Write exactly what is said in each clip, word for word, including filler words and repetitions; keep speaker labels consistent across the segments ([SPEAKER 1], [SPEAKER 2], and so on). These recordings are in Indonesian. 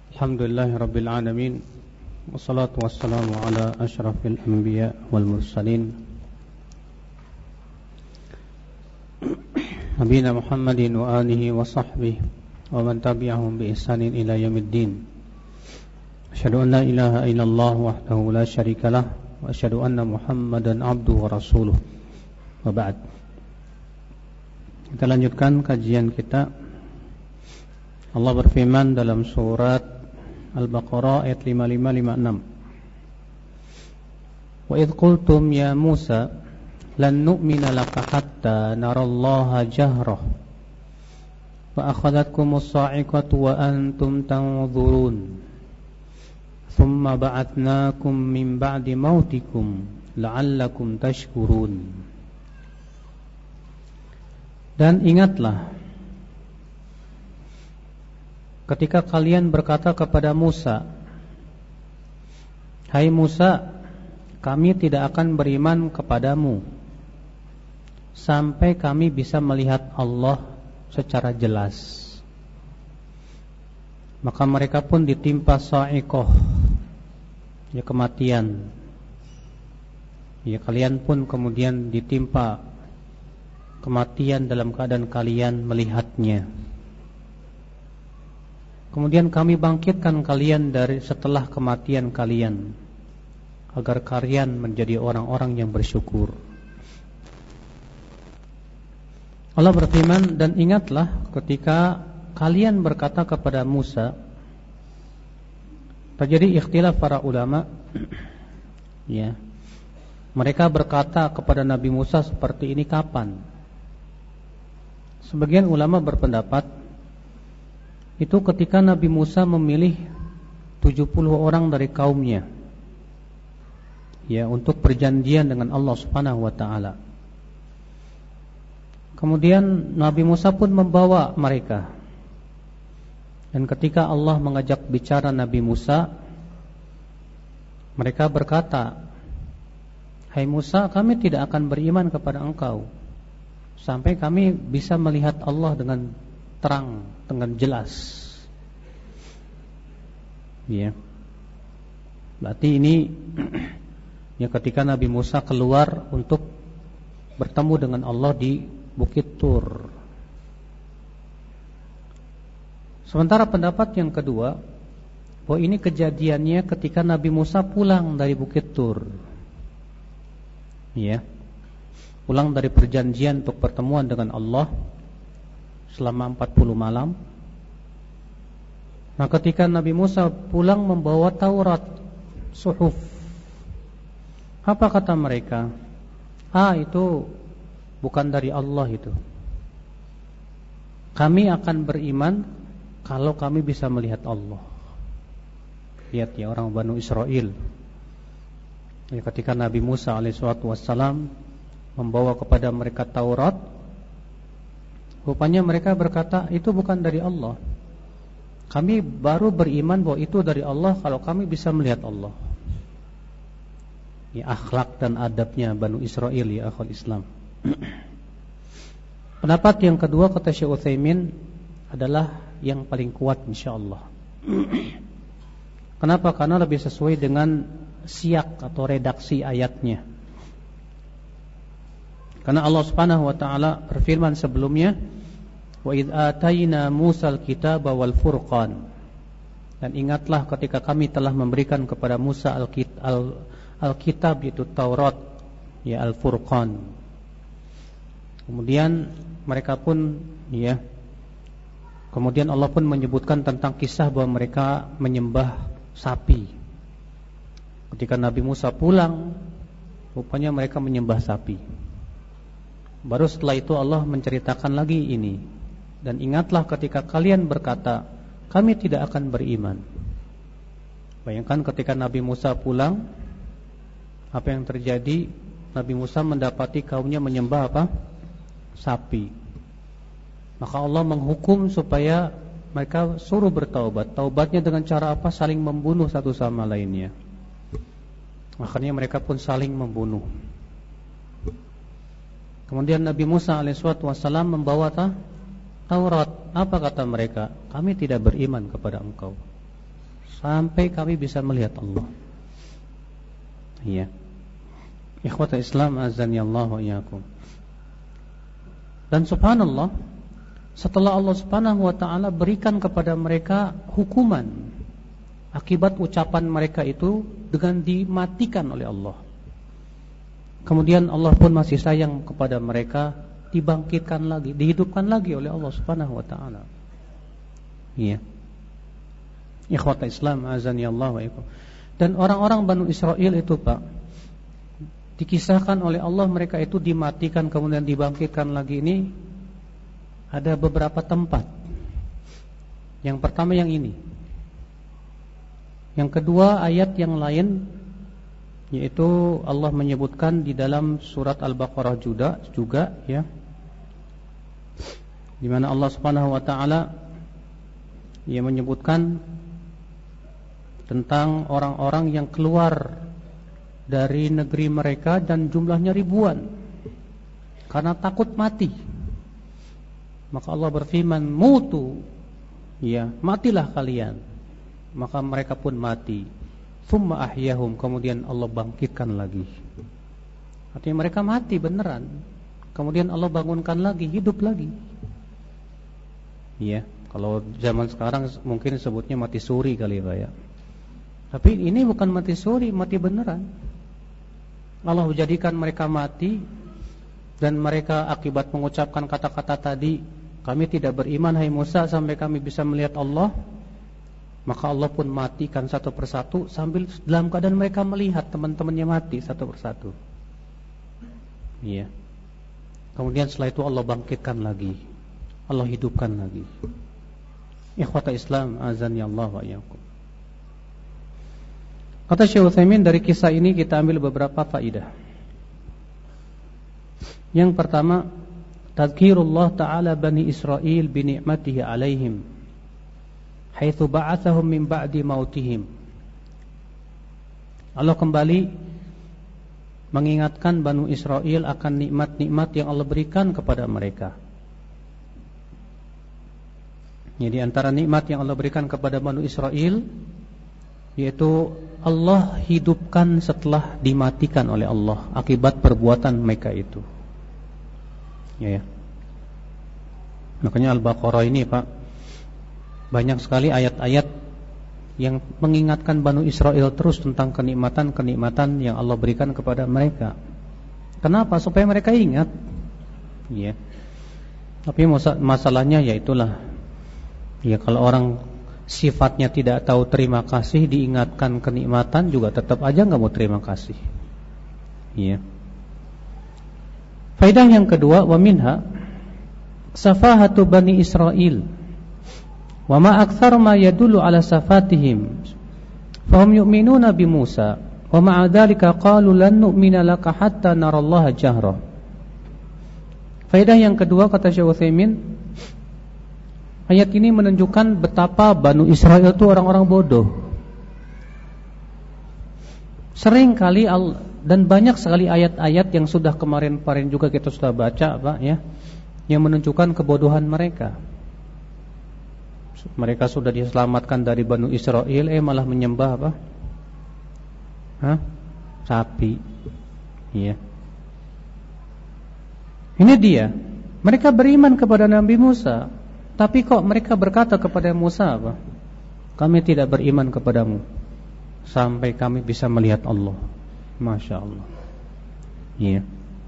[SPEAKER 1] Alhamdulillahi Rabbil Alamin. Wassalatu wassalamu ala ashrafil anbiya wal mursalin Nabiyina Muhammadin wa alihi wa sahbihi wa man tabi'ahum bi ihsanin ila yaumiddin. Asyhadu an la ilaha illallah wahdahu la syarikalah wa asyhadu anna Muhammadan abduhu wa rasuluh. Wa ba'd. Kita lanjutkan kajian kita. Allah berfirman dalam surat Al-Baqarah ayat lima puluh lima lima puluh enam. Wa idh qultum ya Musa lan nu'mina laka hatta narallaha jahrah fa akhadhatkumus sa'iqatu wa antum tanzurun thumma ba'atnakum min ba'di mautikum la'allakum tashkurun. Dan ingatlah ketika kalian berkata kepada Musa, "Hai Musa, kami tidak akan beriman kepadamu sampai kami bisa melihat Allah secara jelas." Maka mereka pun ditimpa sa'iqah, ya kematian. Ya kalian pun kemudian ditimpa kematian dalam keadaan kalian melihatnya. Kemudian kami bangkitkan kalian dari setelah kematian kalian agar kalian menjadi orang-orang yang bersyukur. Allah berfirman, dan ingatlah ketika kalian berkata kepada Musa. Terjadi ikhtilaf para ulama. Ya. Mereka berkata kepada Nabi Musa seperti ini kapan? Sebagian ulama berpendapat itu ketika Nabi Musa memilih tujuh puluh orang dari kaumnya, ya, untuk perjanjian dengan Allah Subhanahu wa taala. Kemudian Nabi Musa pun membawa mereka. Dan ketika Allah mengajak bicara Nabi Musa, mereka berkata, "Hai Musa, kami tidak akan beriman kepada engkau sampai kami bisa melihat Allah dengan terang, dengan jelas." Ya. Berarti ini ya ketika Nabi Musa keluar untuk bertemu dengan Allah di Bukit Tur. Sementara pendapat yang kedua, bahwa ini kejadiannya ketika Nabi Musa pulang dari Bukit Tur. Ya. Pulang dari perjanjian untuk pertemuan dengan Allah selama empat puluh malam. Nah, ketika Nabi Musa pulang membawa Taurat, suhuf, apa kata mereka? Ah, itu bukan dari Allah itu. Kami akan beriman kalau kami bisa melihat Allah. Lihat ya orang Banu Israel. Ya, ketika Nabi Musa alaihissalatu wassalam membawa kepada mereka Taurat, rupanya mereka berkata, itu bukan dari Allah. Kami baru beriman bahwa itu dari Allah kalau kami bisa melihat Allah. Ini akhlak dan adabnya Banu Israel, ya akhwal Islam. Pendapat yang kedua kata Syekh Utsaimin adalah yang paling kuat insyaallah. Kenapa? Karena lebih sesuai dengan siyak atau redaksi ayatnya. Karena Allah Subhanahu wa taala berfirman sebelumnya, wa idh atayna Musal kitaba wal furqan. Dan ingatlah ketika kami telah memberikan kepada Musa al-kitab, yaitu Taurat, ya al-furqan. Kemudian mereka pun ya kemudian Allah pun menyebutkan tentang kisah bahwa mereka menyembah sapi. Ketika Nabi Musa pulang, rupanya mereka menyembah sapi. Baru setelah itu Allah menceritakan lagi ini. Dan ingatlah ketika kalian berkata, kami tidak akan beriman. Bayangkan ketika Nabi Musa pulang, apa yang terjadi? Nabi Musa mendapati kaumnya menyembah apa? Sapi. Maka Allah menghukum supaya mereka suruh bertaubat. Taubatnya dengan cara apa? Saling membunuh satu sama lainnya. Akhirnya mereka pun saling membunuh. Kemudian Nabi Musa alaihissalatu wassalam membawa ta? Taurat. Apa kata mereka? Kami tidak beriman kepada engkau sampai kami bisa melihat Allah. Iya. Ikhwata Islam azan ya Allah wa iyyakum. Dan subhanallah, setelah Allah Subhanahu wa taala berikan kepada mereka hukuman akibat ucapan mereka itu dengan dimatikan oleh Allah, kemudian Allah pun masih sayang kepada mereka, dibangkitkan lagi, dihidupkan lagi oleh Allah Subhanahu wa taala. Iya. Ikhwata Islam azani Allah wa iyyakum. Dan orang-orang Banu Israel itu, Pak, dikisahkan oleh Allah mereka itu dimatikan kemudian dibangkitkan lagi. Ini ada beberapa tempat. Yang pertama yang ini. Yang kedua ayat yang lain, yaitu Allah menyebutkan di dalam surat Al-Baqarah juga, juga ya, di mana Allah Subhanahu wa taala ia menyebutkan tentang orang-orang yang keluar dari negeri mereka dan jumlahnya ribuan karena takut mati. Maka Allah berfirman, mutu, ya, matilah kalian. Maka mereka pun mati. Tsumma ahyahum, kemudian Allah bangkitkan lagi. Artinya mereka mati beneran, kemudian Allah bangunkan lagi, hidup lagi. Ya, kalau zaman sekarang mungkin sebutnya mati suri kali Pak ya. Tapi ini bukan mati suri, mati beneran. Allah menjadikan mereka mati, dan mereka akibat mengucapkan kata-kata tadi, kami tidak beriman hai Musa sampai kami bisa melihat Allah. Maka Allah pun matikan satu persatu sambil dalam keadaan mereka melihat teman-temannya mati satu persatu. Iya. Kemudian setelah itu Allah bangkitkan lagi, Allah hidupkan lagi. Ikhwata Islam azan ya Allah wa iyyakum. Kata Syekh Utsaimin, dari kisah ini kita ambil beberapa faidah. Yang pertama, tadzkirullah ta'ala Bani Israil bi ni'matihi alaihim haitsu ba'atsahum min ba'di mautihim. Allah kembali mengingatkan Bani Israil akan nikmat-nikmat yang Allah berikan kepada mereka. Jadi antara nikmat yang Allah berikan kepada Bani Israil, yaitu Allah hidupkan setelah dimatikan oleh Allah akibat perbuatan mereka itu. Ya, ya. Makanya Al-Baqarah ini Pak, banyak sekali ayat-ayat yang mengingatkan Bani Israil terus tentang kenikmatan-kenikmatan yang Allah berikan kepada mereka. Kenapa? Supaya mereka ingat. Ya. Tapi masalahnya ya itulah. Ya, kalau orang sifatnya tidak tahu terima kasih, diingatkan kenikmatan juga tetap aja nggak mau terima kasih. Iya. Faedah yang kedua, wa minha safahatu Bani Israil wa ma aktsar ma yadullu ala safatihim fahum yu'minuna bi Musa wa ma'a dzalika qalu lan nu'mina laka hatta narallaha jahra. Faedah yang kedua, kata Syekh Utsaimin, ayat ini menunjukkan betapa Banu Israil itu orang-orang bodoh. Sering kali dan banyak sekali ayat-ayat yang sudah kemarin-kemarin juga kita sudah baca, Pak ya, yang menunjukkan kebodohan mereka. Mereka sudah diselamatkan dari Banu Israil, eh malah menyembah apa? Hah? Sapi. Iya. Ini dia. Mereka beriman kepada Nabi Musa, tapi kok mereka berkata kepada Musa apa? Kami tidak beriman kepadamu sampai kami bisa melihat Allah. Masya Allah. Iya.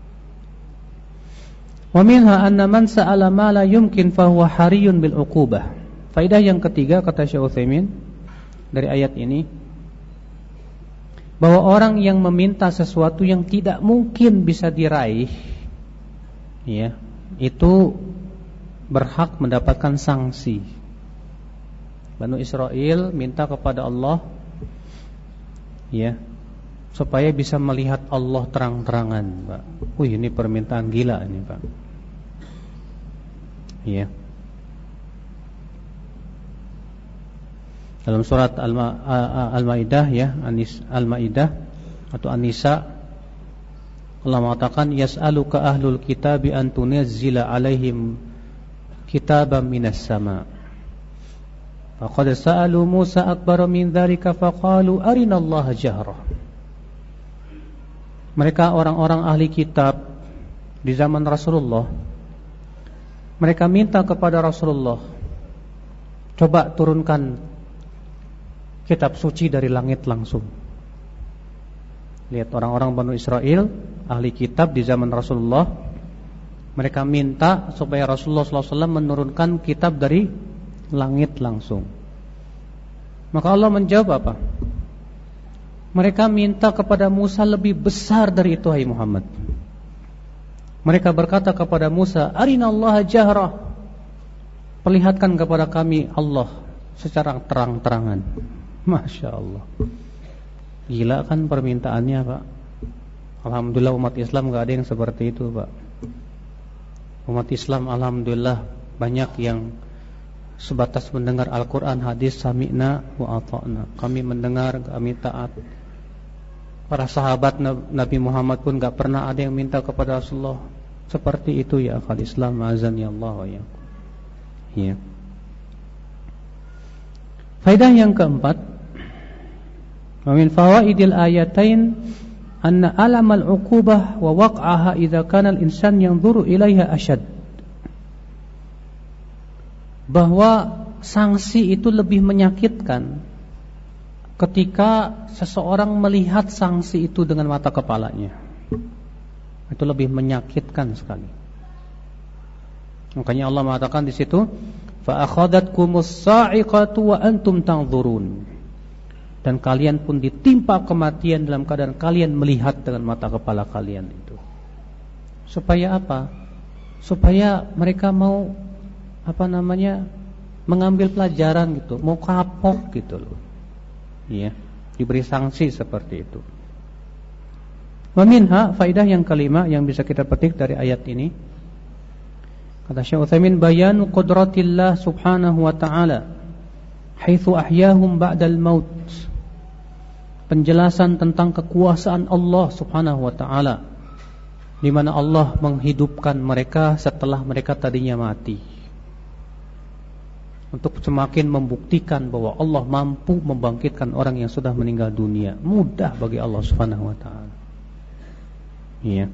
[SPEAKER 1] Wa minha anna man sa'ala ma la yumkin fa huwa hariyun bil uqubah. Faedah yang ketiga, kata Syekh Utsaimin, dari ayat ini, bahwa orang yang meminta sesuatu yang tidak mungkin bisa diraih, ya, itu berhak mendapatkan sanksi. Banu Israil minta kepada Allah, ya, supaya bisa melihat Allah terang-terangan, Pak. Wih, ini permintaan gila ini, Pak. Ya. Dalam surat Al-Maidah, ya, Al-Maidah atau An-Nisa, Allah mengatakan, yas'aluka ahlul kitabi an tunazzila alaihim kitaban minas sama. Faqad sa'alu Musa akbar min dzalika faqalu arinallaha jahra. Mereka orang-orang ahli kitab di zaman Rasulullah, mereka minta kepada Rasulullah, coba turunkan kitab suci dari langit langsung. Lihat orang-orang Bani Israel, ahli kitab di zaman Rasulullah, mereka minta supaya Rasulullah shallallahu alaihi wasallam menurunkan kitab dari langit langsung. Maka Allah menjawab apa? Mereka minta kepada Musa lebih besar dari itu, hai Muhammad. Mereka berkata kepada Musa, arinallaha jahra, perlihatkan kepada kami Allah secara terang-terangan. Masya Allah. Gila kan permintaannya, Pak. Alhamdulillah umat Islam gak ada yang seperti itu, Pak. Umat Islam alhamdulillah banyak yang sebatas mendengar Al-Quran, hadis, sami'na wa ata'na. Kami mendengar, kami taat. Para sahabat Nabi Muhammad pun gak pernah ada yang minta kepada Rasulullah seperti itu, ya akhal Islam, azan ya Allah wa yakum. Ya. Faedah yang keempat, wa min fawaidil ayatain anna alamal uqubah wa waq'aha idza kana al-insan yanzuru ilaiha asyad. Bahwa sanksi itu lebih menyakitkan ketika seseorang melihat sanksi itu dengan mata kepalanya. Itu lebih menyakitkan sekali. Makanya Allah mengatakan di situ, fa akhadhatkumus sa'iqatu wa antum tanzurun. Dan kalian pun ditimpa kematian dalam keadaan kalian melihat dengan mata kepala kalian itu. Supaya apa? Supaya mereka mau apa namanya? mengambil pelajaran gitu, mau kapok gitu loh. Ya, diberi sanksi seperti itu. Wa minha, faidah yang kelima yang bisa kita petik dari ayat ini, kata Syekh Utsaimin, bayanu qudratillah subhanahu wa ta'ala haitsu ahyahum ba'dal maut. Penjelasan tentang kekuasaan Allah subhanahu wa ta'ala, di mana Allah menghidupkan mereka setelah mereka tadinya mati, untuk semakin membuktikan bahwa Allah mampu membangkitkan orang yang sudah meninggal dunia. Mudah bagi Allah subhanahu wa ta'ala. Iya.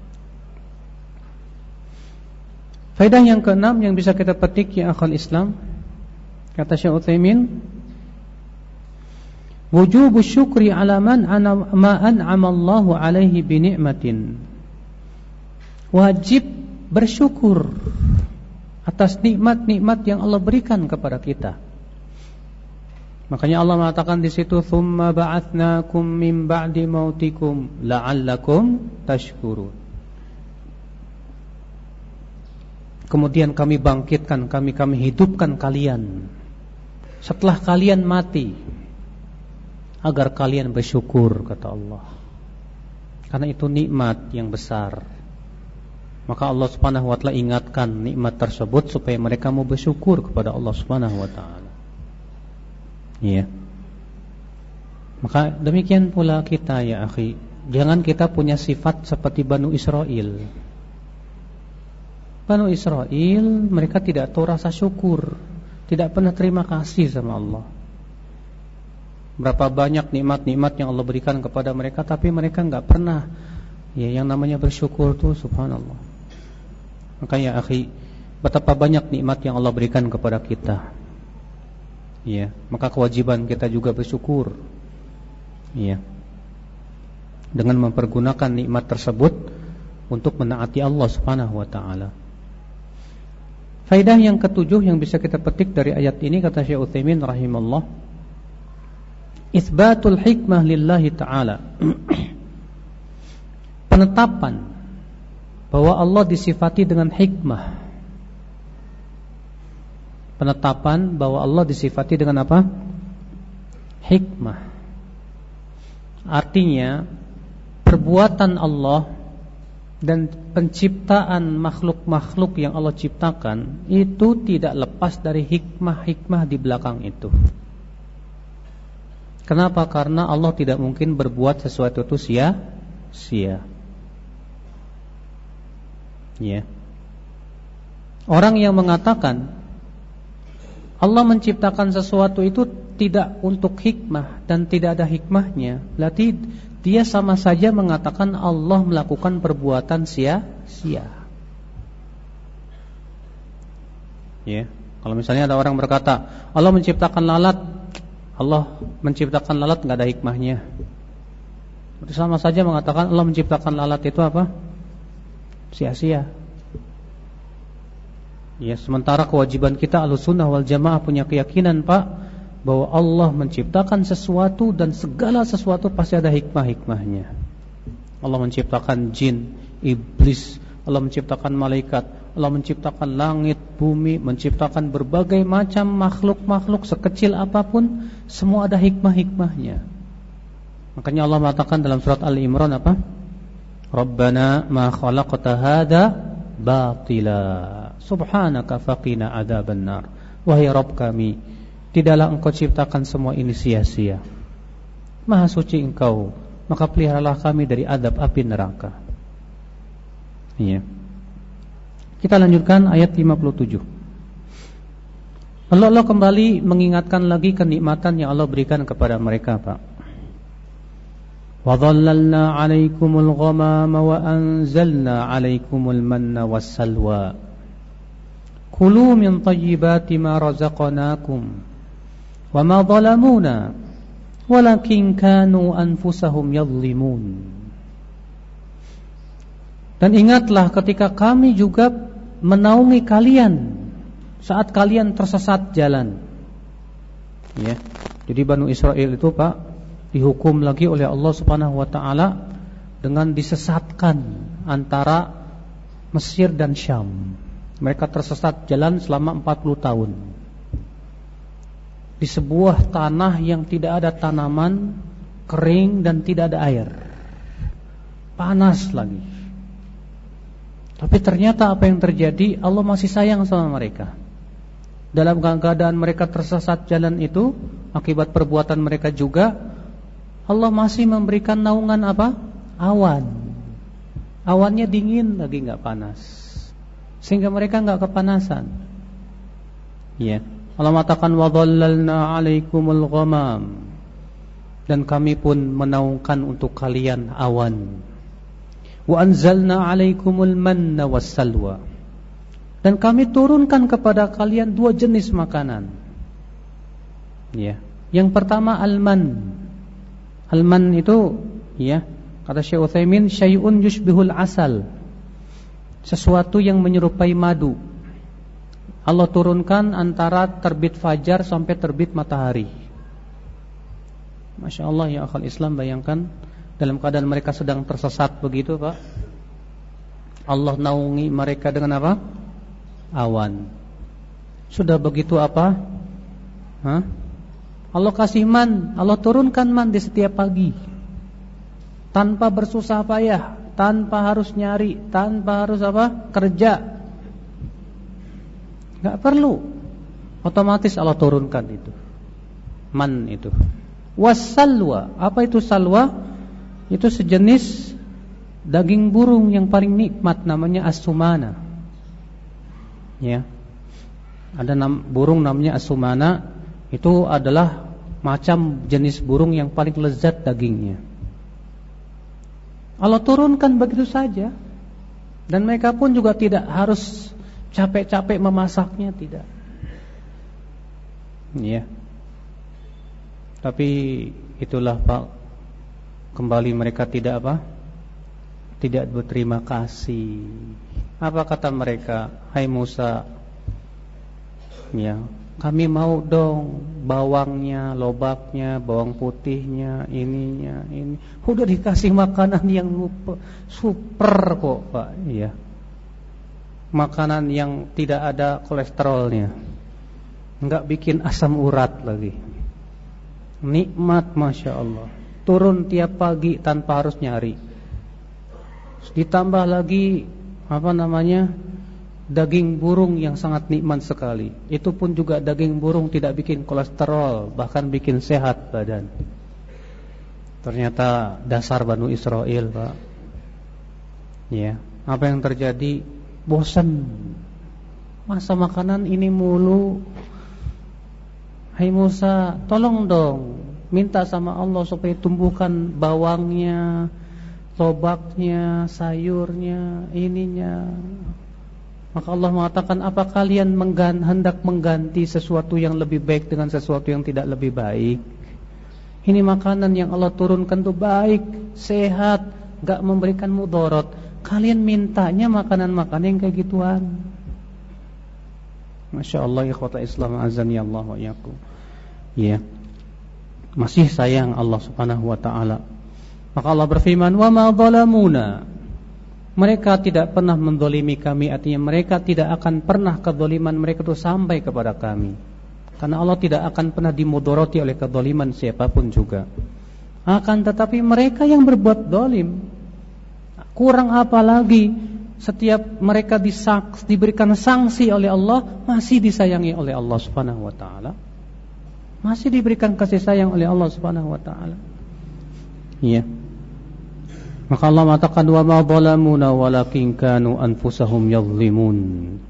[SPEAKER 1] Faedah yang keenam yang bisa kita petik, ya akhal Islam, kata Syekh Utsaimin, wujubu syukri ala man ma an'ama Allahu alaihi bi ni'matin. Wajib bersyukur atas nikmat-nikmat yang Allah berikan kepada kita. Makanya Allah mengatakan di situ, "Tsumma ba'atsnakum min ba'di mautikum la'allakum tashkurun." Kemudian kami bangkitkan, kami kami hidupkan kalian setelah kalian mati, agar kalian bersyukur, kata Allah. Karena itu nikmat yang besar. Maka Allah subhanahu wa ta'ala ingatkan nikmat tersebut supaya mereka mau bersyukur kepada Allah subhanahu wa ta'ala. Iya. Maka demikian pula kita, ya akhi, jangan kita punya sifat seperti Banu Israel. Banu Israel, mereka tidak tahu rasa syukur, tidak pernah terima kasih sama Allah. Berapa banyak nikmat-nikmat yang Allah berikan kepada mereka, tapi mereka enggak pernah, ya, yang namanya bersyukur tuh, subhanallah. Makanya akhi, betapa banyak nikmat yang Allah berikan kepada kita. Ya, maka kewajiban kita juga bersyukur. Ya. Dengan mempergunakan nikmat tersebut untuk menaati Allah Subhanahu wa taala. Faedah yang ketujuh yang bisa kita petik dari ayat ini, kata Syekh Utsaimin rahimallah, itsbatul hikmah lillahi ta'ala. Penetapan bahwa Allah disifati dengan hikmah. Penetapan bahwa Allah disifati dengan apa? Hikmah. Artinya perbuatan Allah dan penciptaan makhluk-makhluk yang Allah ciptakan itu tidak lepas dari hikmah-hikmah di belakang itu. Kenapa? Karena Allah tidak mungkin berbuat sesuatu itu sia-sia. Ya. Orang yang mengatakan Allah menciptakan sesuatu itu tidak untuk hikmah dan tidak ada hikmahnya, berarti dia sama saja mengatakan Allah melakukan perbuatan sia-sia. Ya, kalau misalnya ada orang berkata Allah menciptakan lalat, Allah menciptakan lalat nggak ada hikmahnya, berarti sama saja mengatakan Allah menciptakan lalat itu apa? Sia-sia. Ya, sementara kewajiban kita Ahlussunnah wal Jamaah punya keyakinan, Pak, bahwa Allah menciptakan sesuatu dan segala sesuatu pasti ada hikmah-hikmahnya. Allah menciptakan jin, iblis, Allah menciptakan malaikat, Allah menciptakan langit, bumi, menciptakan berbagai macam makhluk-makhluk sekecil apapun, semua ada hikmah-hikmahnya. Makanya Allah mengatakan dalam surat Al-Imran apa? Rabbana ma khalaqta hadza batila subhanaka faqina adzabannar. Wahai Rabb kami, tidaklah engkau ciptakan semua ini sia-sia. Maha suci engkau, maka peliharalah kami dari azab api neraka. Iya. Kita lanjutkan ayat lima puluh tujuh. Allah, Allah kembali mengingatkan lagi kenikmatan yang Allah berikan kepada mereka, Pak. Wa dhallalna 'alaikumul ghamama wa anzalna 'alaikumul manna wassalwa. Kulu min thayyibati ma razaqnakum wa ma zalamuna walakin kanu anfusahum yadhlimun. Dan ingatlah ketika kami juga menaungi kalian saat kalian tersesat jalan. Ya. Jadi Banu Israel itu, Pak, dihukum lagi oleh Allah Subhanahu wa taala dengan disesatkan antara Mesir dan Syam. Mereka tersesat jalan selama empat puluh tahun di sebuah tanah yang tidak ada tanaman, kering dan tidak ada air, panas lagi. Tapi ternyata apa yang terjadi, Allah masih sayang sama mereka. Dalam keadaan mereka tersesat jalan itu, akibat perbuatan mereka juga, Allah masih memberikan naungan apa? Awan. Awannya dingin lagi, gak panas, sehingga mereka enggak kepanasan. Ya. Allah mengatakan wa dhallalna 'alaikumul ghamam, dan kami pun menaungkan untuk kalian awan. Wa anzalna 'alaikumul manna wassalwa, dan kami turunkan kepada kalian dua jenis makanan. Ya. Yang pertama al-man. Al-man itu, ya, kata Syekh Utsaimin, syai'un yushbihul asal, sesuatu yang menyerupai madu. Allah turunkan antara terbit fajar sampai terbit matahari. Masya Allah ya akhal Islam, bayangkan dalam keadaan mereka sedang tersesat begitu, Pak, Allah naungi mereka dengan apa? Awan. Sudah begitu apa? Hah? Allah kasih man, Allah turunkan man di setiap pagi, tanpa bersusah payah, tanpa harus nyari, tanpa harus apa? Kerja. Gak perlu, otomatis Allah turunkan itu man itu. Wassalwa, apa itu salwa? Itu sejenis daging burung yang paling nikmat, namanya as-sumana. Ya, ada nam, burung namanya as-sumana. Itu adalah macam jenis burung yang paling lezat dagingnya. Allah turunkan begitu saja, dan mereka pun juga tidak harus capek-capek memasaknya, tidak. Ya. Tapi itulah, Pak, kembali mereka tidak apa? Tidak berterima kasih. Apa kata mereka? Hai Musa, ya, kami mau dong bawangnya, lobaknya, bawang putihnya, ininya, ini. Udah dikasih makanan yang super kok, Pak. Iya. Makanan yang tidak ada kolesterolnya, enggak bikin asam urat lagi. Nikmat, Masya Allah. Turun tiap pagi tanpa harus nyari. Ditambah lagi apa namanya, daging burung yang sangat nikmat sekali. Itu pun juga daging burung tidak bikin kolesterol, bahkan bikin sehat badan. Ternyata dasar Banu Israel, Pak. Ya, apa yang terjadi? Bosan. Masa makanan ini mulu, hai Musa, tolong dong minta sama Allah supaya tumbuhkan bawangnya, lobaknya, sayurnya, ininya. Maka Allah mengatakan, apa kalian menggan, hendak mengganti sesuatu yang lebih baik dengan sesuatu yang tidak lebih baik? Ini makanan yang Allah turunkan itu baik, sehat, gak memberikan mudarat. Kalian mintanya makanan-makanan yang kayak gituan. Masya Allah, ikhwata Islam azan ya Allah wa yakum. Ya, masih sayang Allah subhanahu wa ta'ala. Maka Allah berfirman, wa ma zalamuna, mereka tidak pernah mendolimi kami. Artinya mereka tidak akan pernah kedoliman mereka itu sampai kepada kami. Karena Allah tidak akan pernah dimudoroti oleh kedoliman siapapun juga. Akan tetapi mereka yang berbuat dolim, kurang apa lagi, setiap mereka disaks, diberikan sanksi oleh Allah, masih disayangi oleh Allah subhanahu wa ta'ala, masih diberikan kasih sayang oleh Allah subhanahu wa ta'ala. Iya. Maka Allah mengatakan, wa ma zalamuna walakin kanu anfusahum yadhlimun.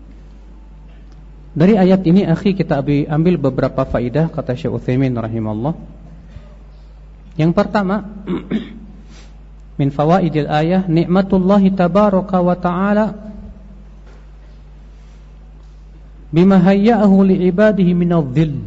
[SPEAKER 1] Dari ayat ini akhi kita ambil beberapa faidah, kata Syekh Utsaimin rahimahullah. Yang pertama, min fawaidil ayah nikmatullahi tabaraka wa ta'ala bima hayya'ahu li'ibadihi minadh-dhill.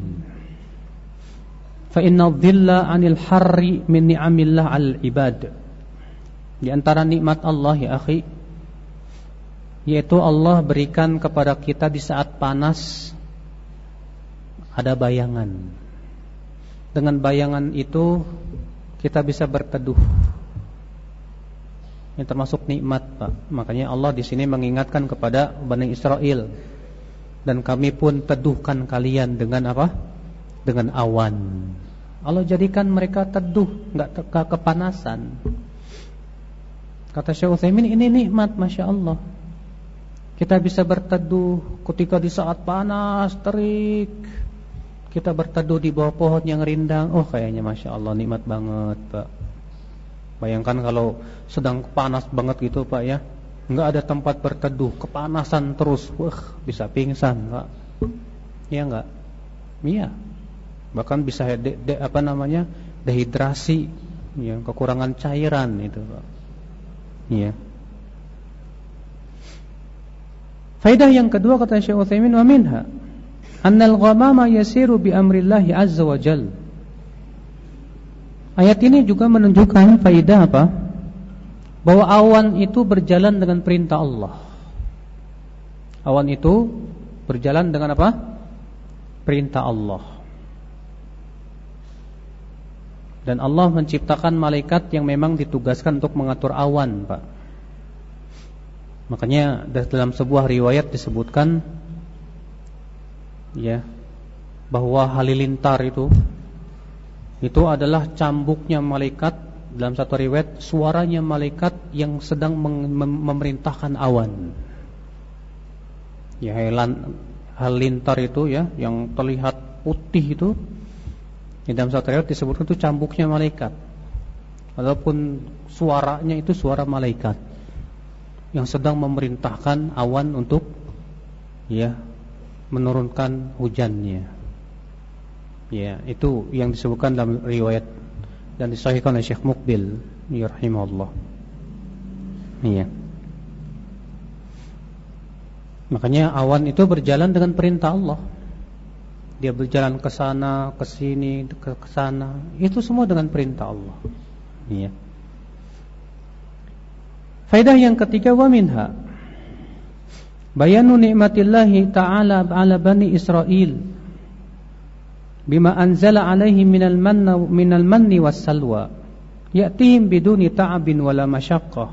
[SPEAKER 1] Fa inna dhilla 'anil harri min ni'amillah 'alal ibad. Di antara nikmat Allah ya akhi, yaitu Allah berikan kepada kita di saat panas ada bayangan. Dengan bayangan itu kita bisa berteduh. Ini termasuk nikmat, Pak. Makanya Allah di sini mengingatkan kepada Bani Israel, dan kami pun teduhkan kalian dengan apa? Dengan awan. Allah jadikan mereka teduh, enggak ke kepanasan. Kata Syekh Utsaimin, ini nikmat, masya Allah. Kita bisa berteduh ketika di saat panas terik. Kita berteduh di bawah pohon yang rindang. Oh, kayaknya masya Allah nikmat banget, Pak. Bayangkan kalau sedang panas banget gitu Pak ya, nggak ada tempat berteduh, kepanasan terus, wah bisa pingsan Pak. Iya nggak? Iya. Bahkan bisa de, de, apa namanya dehidrasi, ya, kekurangan cairan itu Pak. Iya. Faidah yang kedua kata Syekh Utsaimin, wa minha annal ghamama yasiru bi amrillahi azza wa jalla. Ayat ini juga menunjukkan faidah apa? Bahwa awan itu berjalan dengan perintah Allah. Awan itu berjalan dengan apa? Perintah Allah. Dan Allah menciptakan malaikat yang memang ditugaskan untuk mengatur awan, Pak. Makanya dalam sebuah riwayat disebutkan, ya, bahwa halilintar itu itu adalah cambuknya malaikat. Dalam satu riwayat suaranya malaikat yang sedang mem- memerintahkan awan. Ya, halilintar itu ya, yang terlihat putih itu, di dalam satu riwayat disebutkan itu cambuknya malaikat. Walaupun suaranya itu suara malaikat yang sedang memerintahkan awan untuk ya menurunkan hujannya. Ya, itu yang disebutkan dalam riwayat dan disahihkan oleh Syekh Muqbil rahimahullah. Iya. Makanya awan itu berjalan dengan perintah Allah. Dia berjalan ke sana, ke sini, ke sana. Itu semua dengan perintah Allah. Iya. Faedah yang ketiga, wa minha bayanu ni'matillahi ta'ala 'ala bani Israil bima anzala 'alaihim minal manna minal manni was salwa ya'tihim biduni ta'abin wala masyaqqah.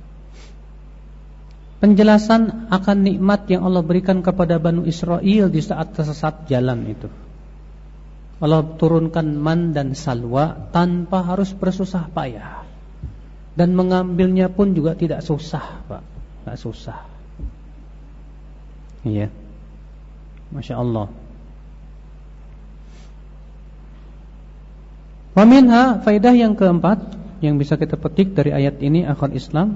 [SPEAKER 1] Penjelasan akan nikmat yang Allah berikan kepada Bani Israel di saat tersesat jalan itu. Allah turunkan man dan salwa tanpa harus bersusah payah. Dan mengambilnya pun juga tidak susah, Pak. Tidak susah. Iya. Masya Allah. Wa minha, faidah yang keempat yang bisa kita petik dari ayat ini akhwat Islam,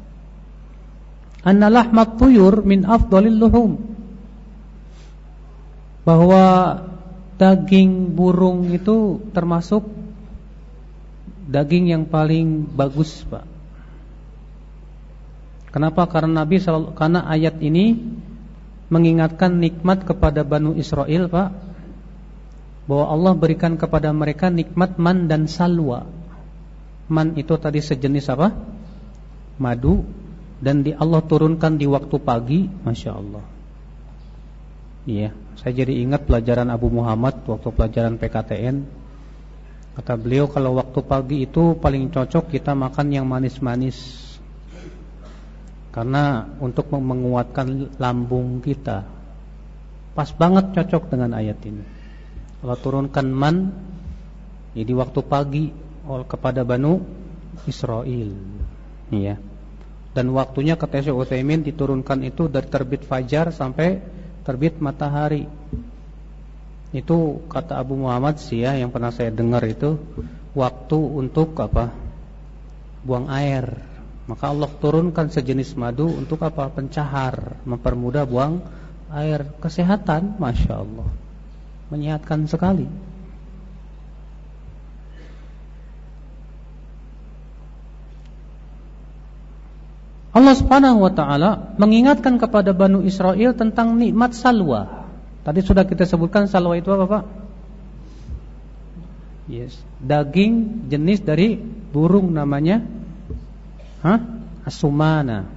[SPEAKER 1] anna lahmat tuyur min afdalil luhum, bahwa daging burung itu termasuk daging yang paling bagus, Pak. Kenapa? Karena Nabi selalu, karena ayat ini mengingatkan nikmat kepada Banu Israel, Pak, bahwa Allah berikan kepada mereka nikmat man dan salwa. Man itu tadi sejenis apa? Madu. Dan di Allah turunkan di waktu pagi. Masya Allah. Iya, saya jadi ingat pelajaran Abu Muhammad waktu pelajaran P K T N. Kata beliau, kalau waktu pagi itu paling cocok kita makan yang manis-manis, karena untuk menguatkan lambung kita. Pas banget cocok dengan ayat ini. Allah turunkan man ya, di waktu pagi kepada Banu Israel. Iya. Dan waktunya kata Syekh Utsaimin diturunkan itu dari terbit fajar sampai terbit matahari. Itu kata Abu Muhammad sih ya, yang pernah saya dengar itu waktu untuk apa? Buang air. Maka Allah turunkan sejenis madu untuk apa? Pencahar, mempermudah buang air. Kesehatan, Masya Allah, menyehatkan sekali. Allah Subhanahu wa taala mengingatkan kepada Banu Israel tentang nikmat salwa. Tadi sudah kita sebutkan salwa itu apa, Pak? Yes, daging jenis dari burung namanya Hah? Asumana.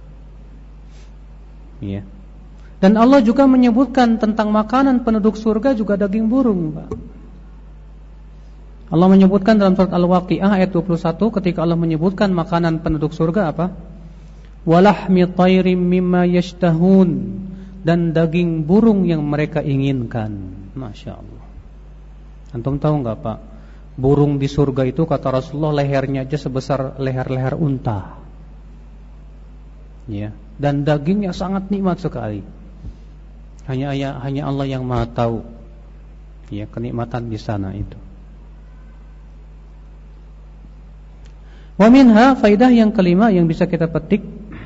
[SPEAKER 1] Iya. Dan Allah juga menyebutkan tentang makanan penduduk surga juga daging burung, Pak. Allah menyebutkan dalam surat Al-Waqiah ayat dua puluh satu ketika Allah menyebutkan makanan penduduk surga apa? Walahmi tayrim mimma yashtahun, dan daging burung yang mereka inginkan. Masya Allah. Antum tahu enggak, Pak? Burung di surga itu kata Rasulullah lehernya aja sebesar leher-leher unta. Ya, dan dagingnya sangat nikmat sekali. Hanya hanya Allah yang Maha tahu ya kenikmatan di sana itu. Wa minha, faidah yang kelima yang bisa kita petik,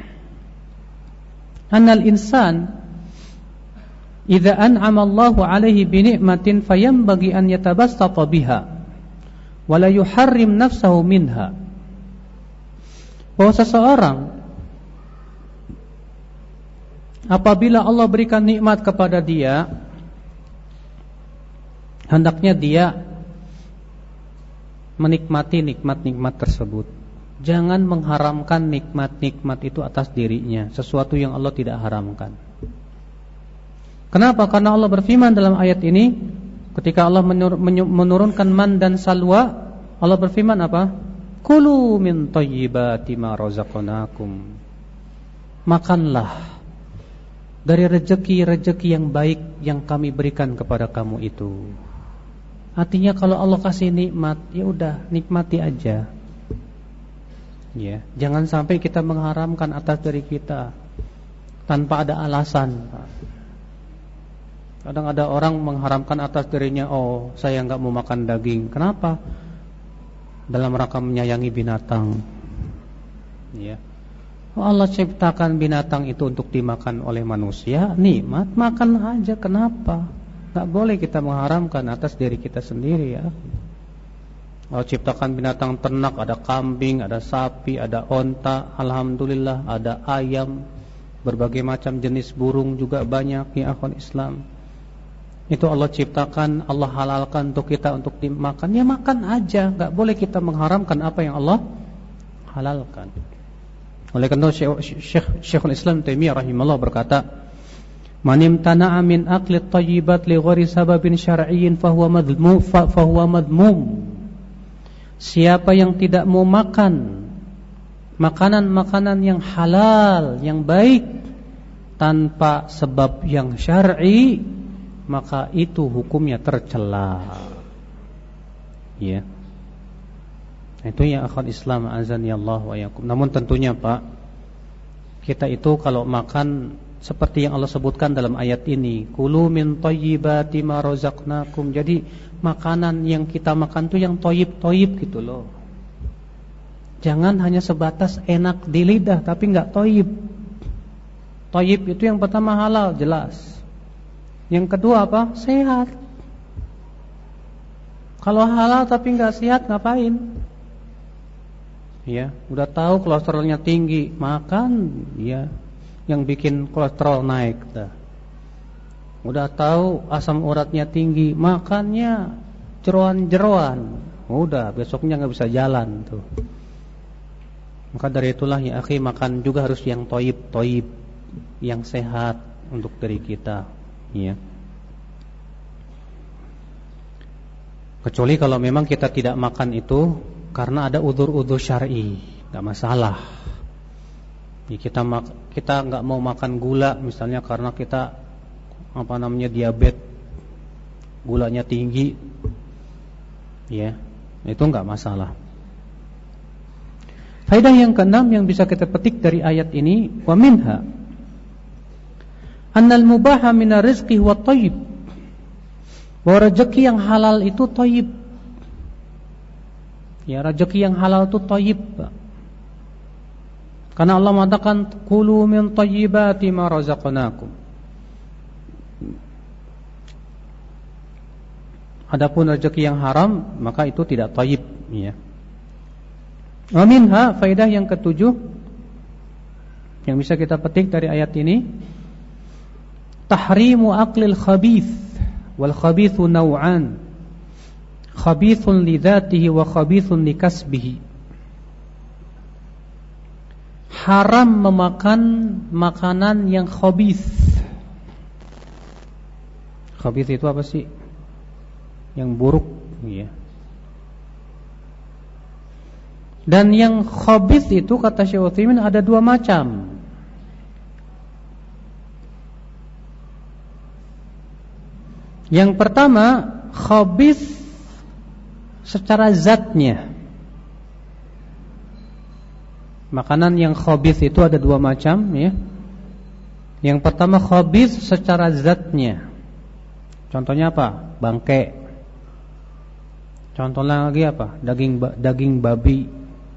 [SPEAKER 1] annal insan idza an'ama Allahu 'alaihi bi ni'matin fayanbaghi an yatabassata biha wa la yuharrim nafsahu minha. Bahwa seseorang apabila Allah berikan nikmat kepada dia, hendaknya dia menikmati nikmat-nikmat tersebut. Jangan mengharamkan nikmat-nikmat itu atas dirinya, sesuatu yang Allah tidak haramkan. Kenapa? Karena Allah berfirman dalam ayat ini, ketika Allah menurunkan man dan salwa, Allah berfirman apa? Kulu min thayyibati ma razaqnakum. Makanlah dari rezeki-rezeki yang baik yang kami berikan kepada kamu itu. Artinya kalau Allah kasih nikmat, ya udah nikmati aja. Ya, jangan sampai kita mengharamkan atas diri kita tanpa ada alasan. Kadang ada orang mengharamkan atas dirinya, oh saya enggak mau makan daging. Kenapa? Dalam rangka menyayangi binatang. Ya. Oh, Allah ciptakan binatang itu untuk dimakan oleh manusia, nikmat, makan aja. Kenapa? Enggak boleh kita mengharamkan atas diri kita sendiri ya. Allah ciptakan binatang ternak, ada kambing, ada sapi, ada onta, alhamdulillah, ada ayam, berbagai macam jenis burung juga banyak ya akhwan Islam. Itu Allah ciptakan, Allah halalkan untuk kita untuk dimakan, ya makan aja, enggak boleh kita mengharamkan apa yang Allah halalkan. Oleh karena Syekh Syekhul Islam Taimiyah rahimahullah berkata, "Man imtana'a min akli at-thayyibat li ghairi sababin syar'iyyin fa huwa madhmum fa huwa madhmum." Siapa yang tidak mau makan makanan-makanan yang halal, yang baik tanpa sebab yang syar'i, maka itu hukumnya tercela. Ya. Itu ya akhwat Islam azani Allah wa yakum. Namun tentunya Pak, kita itu kalau makan seperti yang Allah sebutkan dalam ayat ini, kulu min thayyibati ma razaqnakum. Jadi makanan yang kita makan tuh yang thayyib-thayyib gitu loh. Jangan hanya sebatas enak di lidah tapi enggak thayyib. Thayyib itu yang pertama halal jelas. Yang kedua apa? Sehat. Kalau halal tapi nggak sehat ngapain? Ya, udah tahu kolesterolnya tinggi, makan ya yang bikin kolesterol naik dah. Udah tahu asam uratnya tinggi, makannya jeroan-jeroan. Udah, besoknya nggak bisa jalan tuh. Maka dari itulah ya akhi, makan juga harus yang toyib-toyib, yang sehat untuk diri kita, ya. Kecuali kalau memang kita tidak makan itu karena ada udzur-udzur syar'i, nggak masalah. Ya, kita mak- kita nggak mau makan gula misalnya karena kita apa namanya diabetes, gulanya tinggi, ya, itu nggak masalah. Faedah yang keenam yang bisa kita petik dari ayat ini, wa minha annal mubaha minar rizqi huwa thayyib. Bahwa rezeki yang halal itu thayyib. Ya, rezeki yang halal itu thayyib. Karena Allah mengatakan kulu min thayyibati ma razaqnakum. Adapun rezeki yang haram maka itu tidak thayyib, ya. Wa minha, faedah yang ketujuh yang bisa kita petik dari ayat ini, tahrimu aklil khabith, wal khabithu naw'an, khabithun li dzatihi wa khabithun li kasbihi. Haram memakan makanan yang khabith. Khabith itu apa sih? Yang buruk, ya. Dan yang khabith itu kata Syekh Utsaimin ada dua macam. Yang pertama, khabith secara zatnya. Makanan yang khabith itu ada dua macam, ya. Yang pertama khabith secara zatnya. Contohnya apa? Bangke. Contoh lagi apa? Daging daging babi.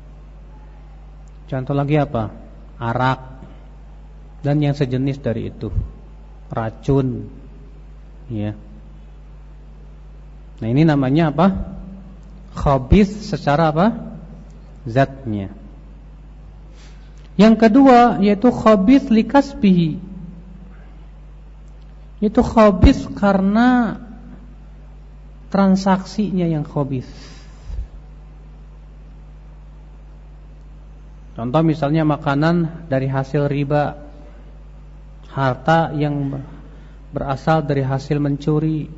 [SPEAKER 1] Contoh lagi apa? Arak dan yang sejenis dari itu. Racun, ya. Nah, ini namanya apa? Khabith secara apa? Zatnya. Yang kedua yaitu khabith li kasbihi. Itu khabith karena transaksinya yang khabith. Contoh misalnya makanan dari hasil riba, harta yang berasal dari hasil mencuri,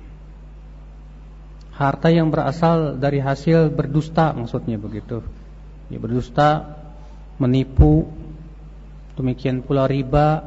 [SPEAKER 1] harta yang berasal dari hasil berdusta, maksudnya begitu. Ya, berdusta, menipu, demikian pula riba.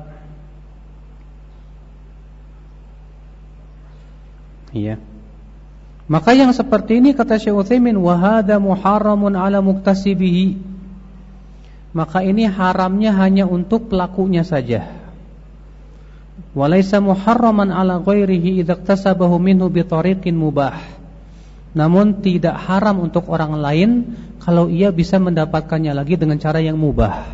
[SPEAKER 1] Iya. Maka yang seperti ini kata Syekh Utsaimin, wa hadza muharramun ala muktasibihi. Maka ini haramnya hanya untuk pelakunya saja. Wa laisa muharraman ala ghairihi idza iktasabahu minhu bi tariqin mubah. Namun tidak haram untuk orang lain kalau ia bisa mendapatkannya lagi dengan cara yang mubah.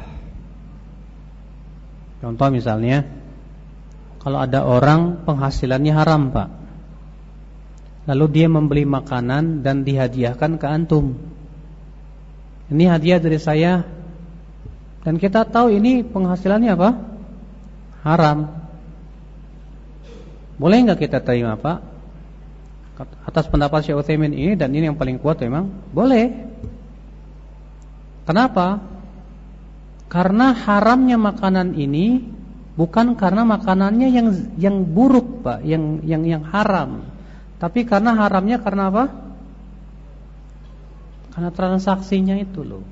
[SPEAKER 1] Contoh misalnya, kalau ada orang penghasilannya haram, Pak, lalu dia membeli makanan dan dihadiahkan ke antum. Ini hadiah dari saya. Dan kita tahu ini penghasilannya apa? Haram. Boleh enggak kita terima, Pak? Atas pendapat Syekh Utsaimin ini, dan ini yang paling kuat memang, boleh. Kenapa? Karena haramnya makanan ini bukan karena makanannya yang yang buruk, Pak, yang yang yang haram. Tapi karena haramnya karena apa? Karena transaksinya itu loh.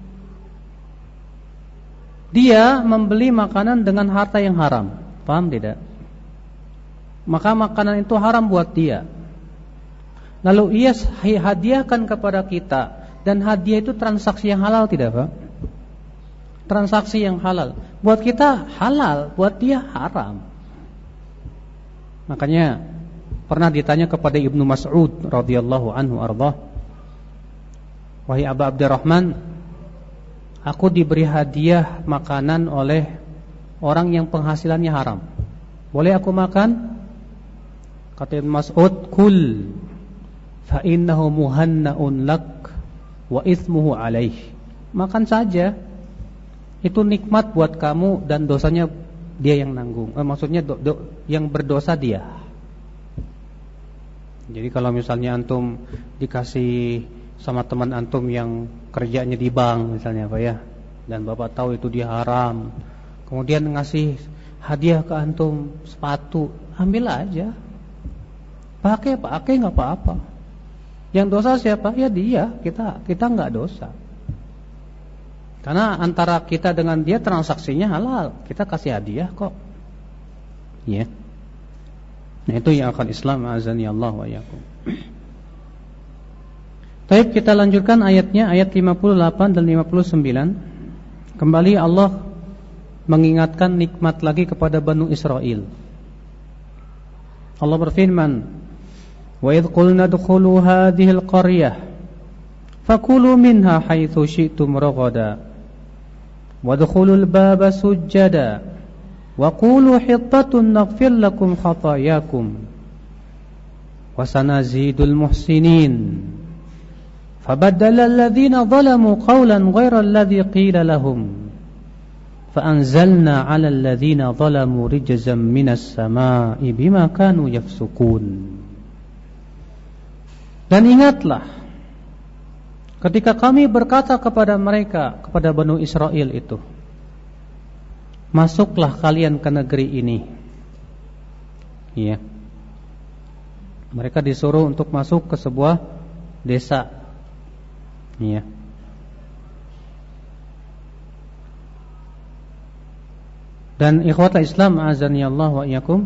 [SPEAKER 1] Dia membeli makanan dengan harta yang haram. Paham tidak? Maka makanan itu haram buat dia. Lalu ia hadiahkan kepada kita. Dan hadiah itu transaksi yang halal tidak, Pak? Transaksi yang halal. Buat kita halal, buat dia haram. Makanya pernah ditanya kepada Ibnu Mas'ud radhiyallahu anhu ardah, wahai Aba Abdurrahman, aku diberi hadiah makanan oleh orang yang penghasilannya haram. Boleh aku makan? Kata Ibnu Mas'ud, kul. fa innahu muhanna'un lak wa itsmuhu alaih. Makan saja, itu nikmat buat kamu dan dosanya dia yang nanggung. Eh, maksudnya do, do, yang berdosa dia. Jadi kalau misalnya antum dikasih sama teman antum yang kerjanya di bank misalnya Pak ya, dan Bapak tahu itu dia haram, kemudian ngasih hadiah ke antum sepatu, ambil aja. Pakai, pakai enggak apa-apa. Yang dosa siapa? Ya dia, kita kita enggak dosa. Karena antara kita dengan dia transaksinya halal, kita kasih hadiah kok. Ya. Nah, itu yang akan Islam azani Allah wa iyyakum. Baik, kita lanjutkan ayatnya, ayat lima puluh delapan dan lima puluh sembilan. Kembali Allah mengingatkan nikmat lagi kepada Banu Israel. Allah berfirman, "Wa idh qulna dkhulu hadhil qaryah fakulu minha haitsu syi'tum ragada wadkhulul baba sujjada wa qulu hittatun naghfir lakum khatayakum wa sanazidul muhsinin." Fabaddala alladhina zalamu qawlan ghayra alladhi qila lahum faanzalna 'ala alladhina zalamu rijzan minas samaa'i bima kanu yafsukun. Dan ingatlah ketika kami berkata kepada mereka, kepada Banu Israel itu, masuklah kalian ke negeri ini. Iya. Mereka disuruh untuk masuk ke sebuah desa. Iya. Dan ikhwatul Islam azani Allah wa iyyakum.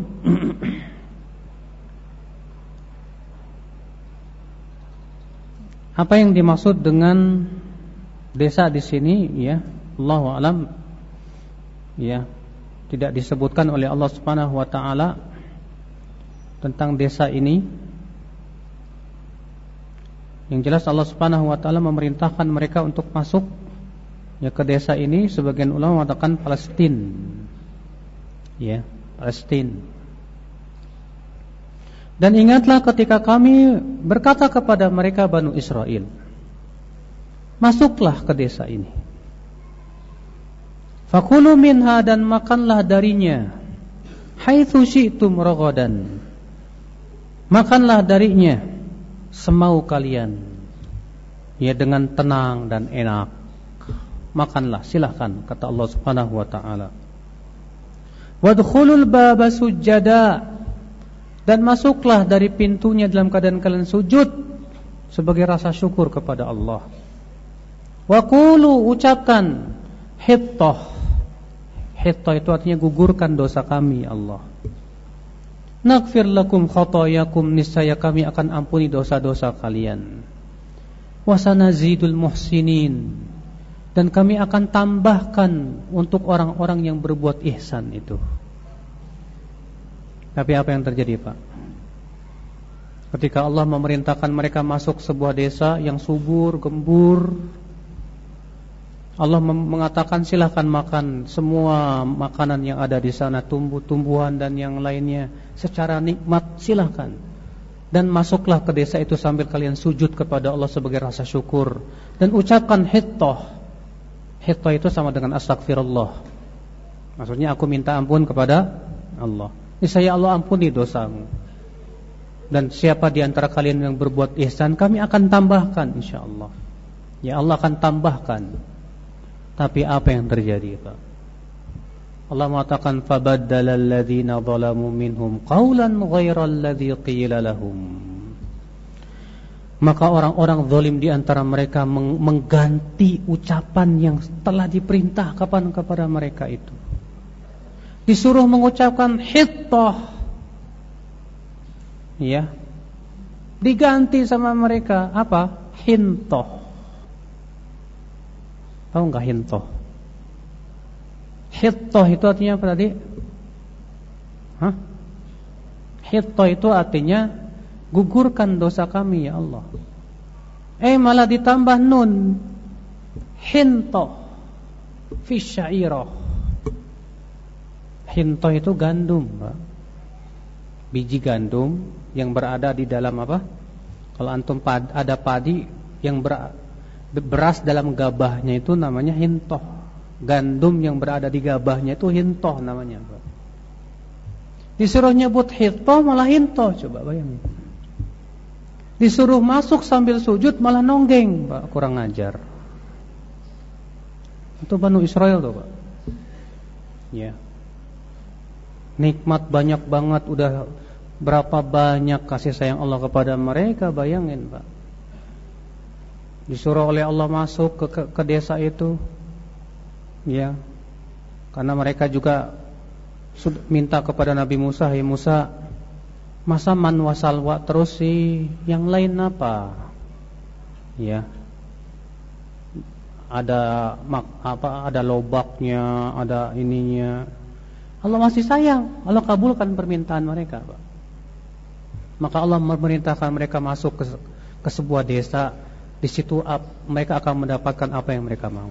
[SPEAKER 1] Apa yang dimaksud dengan desa di sini ya, Allahu a'lam. Ya, tidak disebutkan oleh Allah Subhanahu wa taala tentang desa ini. Yang jelas Allah Subhanahu wa taala memerintahkan mereka untuk masuk ya ke desa ini. Sebagian ulama mengatakan Palestina. Ya, Palestina. Dan ingatlah ketika kami berkata kepada mereka Banu Israel, masuklah ke desa ini. Fakulu minha, dan makanlah darinya, haitsu syi'tum ragadan, makanlah darinya semau kalian, ya dengan tenang dan enak. Makanlah, silahkan, kata Allah Subhanahu wa taala. Wadkhulul baba sujjada, dan masuklah dari pintunya dalam keadaan kalian sujud sebagai rasa syukur kepada Allah. Wa qulu, ucapkan, hittah. Hittah itu artinya gugurkan dosa kami Allah. Naghfir lakum khatayakum, niscaya kami akan ampuni dosa-dosa kalian. Wa sanazidul muhsinin, dan kami akan tambahkan untuk orang-orang yang berbuat ihsan itu. Tapi apa yang terjadi, Pak? Ketika Allah memerintahkan mereka masuk sebuah desa yang subur, gembur, Allah mengatakan silahkan makan semua makanan yang ada di sana, tumbuh-tumbuhan dan yang lainnya secara nikmat, silahkan. Dan masuklah ke desa itu sambil kalian sujud kepada Allah sebagai rasa syukur, dan ucapkan hittah. Hittah itu sama dengan astagfirullah. Maksudnya aku minta ampun kepada Allah. Niscaya Allah ampuni dosamu. Dan siapa di antara kalian yang berbuat ihsan, kami akan tambahkan insyaallah. Ya, Allah akan tambahkan. Tapi apa yang terjadi, Pak? Allah mengatakan fabaddala alladhina zalamu minhum qawlan ghairal ladzi qila lahum. Maka orang-orang zalim di antara mereka mengganti ucapan yang telah diperintah kapan kepada mereka itu. Disuruh mengucapkan hittah. Ya. Diganti sama mereka apa? Hintah. Tahu enggak hintoh? Hittoh itu artinya apa tadi? Hah? Hittoh itu artinya gugurkan dosa kami ya Allah. Eh malah ditambah nun. Hintoh fi syairah. Hintoh itu gandum, Pak. Biji gandum yang berada di dalam apa? Kalau antum pad, ada padi yang ber, beras dalam gabahnya itu namanya hintoh. Gandum yang berada di gabahnya itu hintoh namanya. Disuruh nyebut hintoh malah hintoh, coba bayangin. Disuruh masuk sambil sujud malah nonggeng, Pak, kurang ajar. Itu Banu Israel tuh, Pak. Ya. Nikmat banyak banget, udah berapa banyak kasih sayang Allah kepada mereka, bayangin, Pak. Disuruh oleh Allah masuk ke, ke, ke desa itu. Ya. Karena mereka juga sudah minta kepada Nabi Musa, "Hai Musa, masa man wasalwa terus sih? Yang lain apa?" Ya. Ada mak, apa ada lobaknya, ada ininya. Allah masih sayang, Allah kabulkan permintaan mereka, Pak. Maka Allah memerintahkan mereka masuk ke, ke sebuah desa. Di situ mereka akan mendapatkan apa yang mereka mau.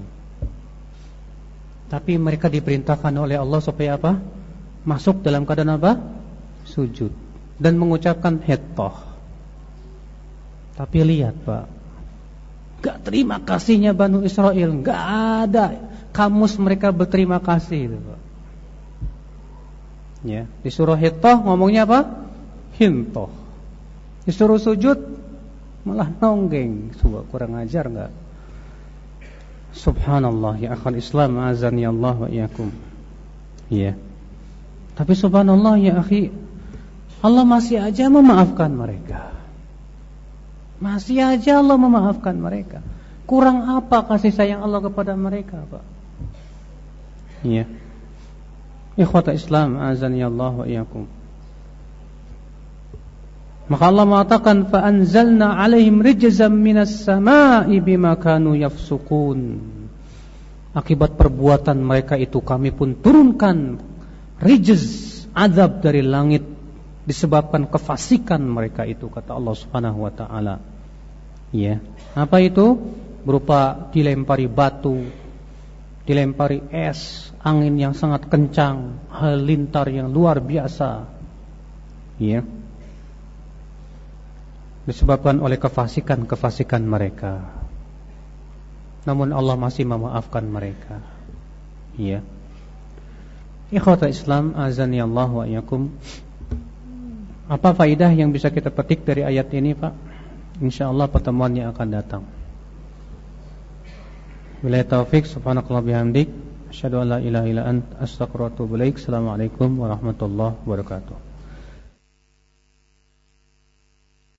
[SPEAKER 1] Tapi mereka diperintahkan oleh Allah supaya apa? Masuk dalam keadaan apa? Sujud dan mengucapkan hintoh. Tapi lihat, Pak, gak terima kasihnya Banu Israel, gak ada kamus mereka berterima kasih itu, Pak. Ya, disuruh hintoh ngomongnya apa? Hintoh. Disuruh sujud malah nonggeng. Coba kurang ajar enggak? Subhanallah, ya akhal Islam, azani Allah wa iyyakum. Ya. Tapi subhanallah ya akhi, Allah masih aja memaafkan mereka. Masih aja Allah memaafkan mereka. Kurang apa kasih sayang Allah kepada mereka, Pak? Ya. Ikhwata Islam, azani Allah wa iyyakum. Maka Allah mengatakan, fa anzalna 'alaihim rijzam minas sama'i bima kanu yafsukun. Akibat perbuatan mereka itu kami pun turunkan rijz, azab dari langit disebabkan kefasikan mereka itu, kata Allah Subhanahu wa taala. Ya. Apa itu? Berupa dilempari batu, dilempari es, angin yang sangat kencang, halilintar yang luar biasa. Ya. Disebabkan oleh kefasikan-kefasikan mereka. Namun Allah masih memaafkan mereka. Ya. Ikhwata Islam, azani Allah wa iyyakum. Apa faidah yang bisa kita petik dari ayat ini, Pak? Insyaallah pertemuan yang akan datang. Billahi taufik, subhanakallah bihamdik, asyhadu an la ilaha illa anta, astaghfiruka wa atubu ilaik. Assalamualaikum warahmatullahi wabarakatuh.